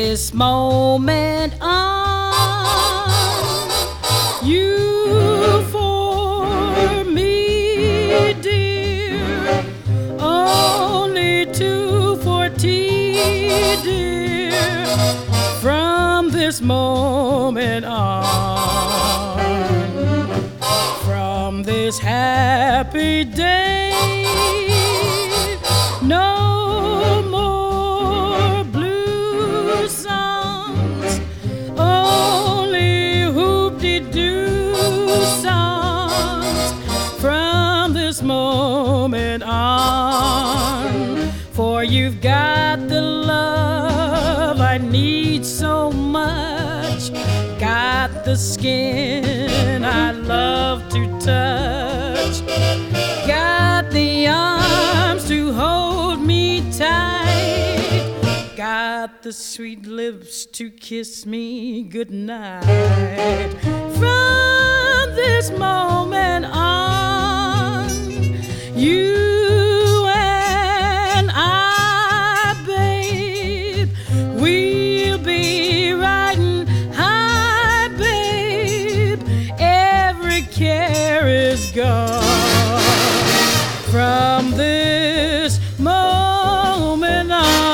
this moment on, you for me, dear, only 2:40, dear, from this moment on, from this happy day, no more blue songs, only hoop-de-doo songs from this moment on. For you've got the love I need so much, got the skin I love to touch, got the arms to hold me tight, got the sweet lips to kiss me goodnight. From this moment on, you and I, babe, we'll be riding high, babe. Every care is gone. From this moment on.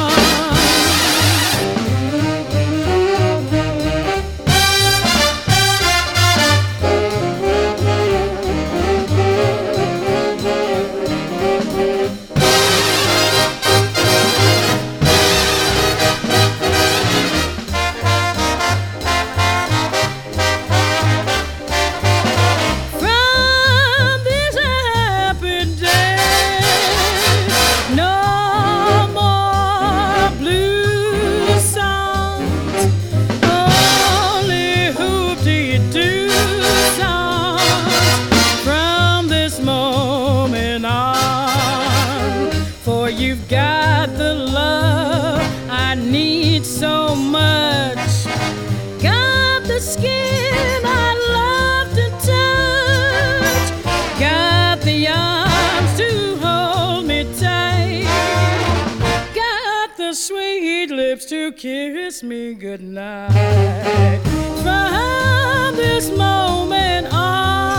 For you've got the love I need so much, got the skin I love to touch, got the arms to hold me tight, got the sweet lips to kiss me goodnight. From this moment on,